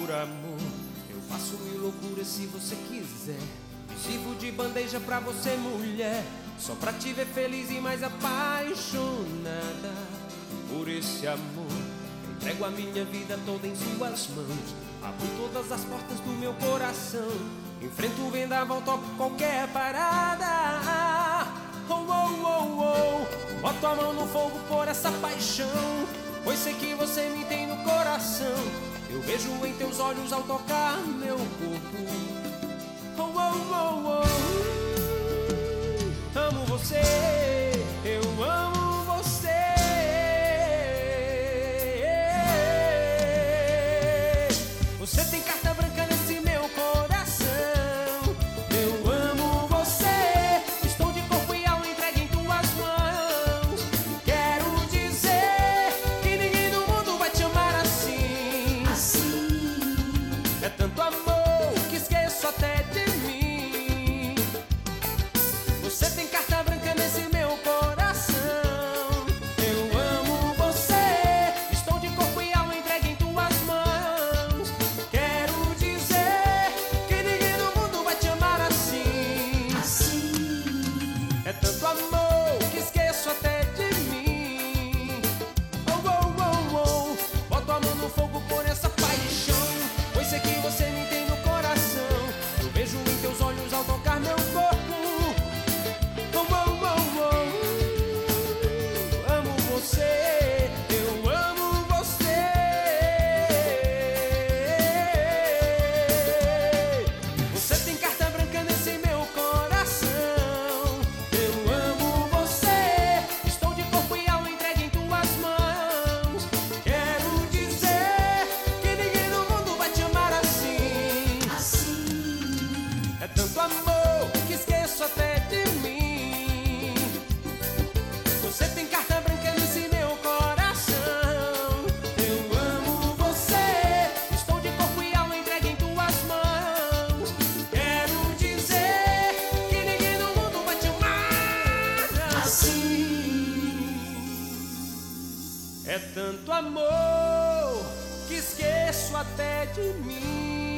por amor eu faço mil loucuras se você quiser. Sirvo de bandeja pra você, mulher, só pra te ver feliz e mais apaixonada por esse amor. Entrego a minha vida toda em suas mãos, abro todas as portas do meu coração, enfrento o vendaval, toco qualquer parada. Oh, oh, oh, oh. Boto a mão no fogo por essa paixão, pois sei que você me tem no coração. Eu vejo em teus olhos ao tocar meu corpo. Oh, oh, oh, oh. Amo você, eu amo você. Você tem carta branca nesse meu coração. Eu amo você, estou de corpo e alma entregue em tuas mãos. Quero dizer que ninguém no mundo vai te amar assim. É tanto amor que esqueço até de mim. Você tem carta branca nesse meu coração. Eu amo você, estou de corpo e alma entregue em tuas mãos. Quero dizer que ninguém no mundo vai te amar assim. É tanto amor que esqueço até de mim. Oh, oh, oh, oh. Boto a mão no fogo por essa paixão, pois sei que você me tem no coração. Eu vejo em teus olhos ao tocar meu corpo. Oh, oh, oh, oh. Amo você, eu amo você. Você tem carta branca nesse meu coração. Eu amo você, estou de corpo e alma entregue em tuas mãos. Quero dizer que ninguém no mundo vai te amar assim. É tanto amor que esqueço até de mim. Você tem carta branca nesse meu coração. Eu amo você, estou de corpo e alma entregue em tuas mãos. Quero dizer que ninguém no mundo vai te amar assim. É tanto amor que esqueço até de mim.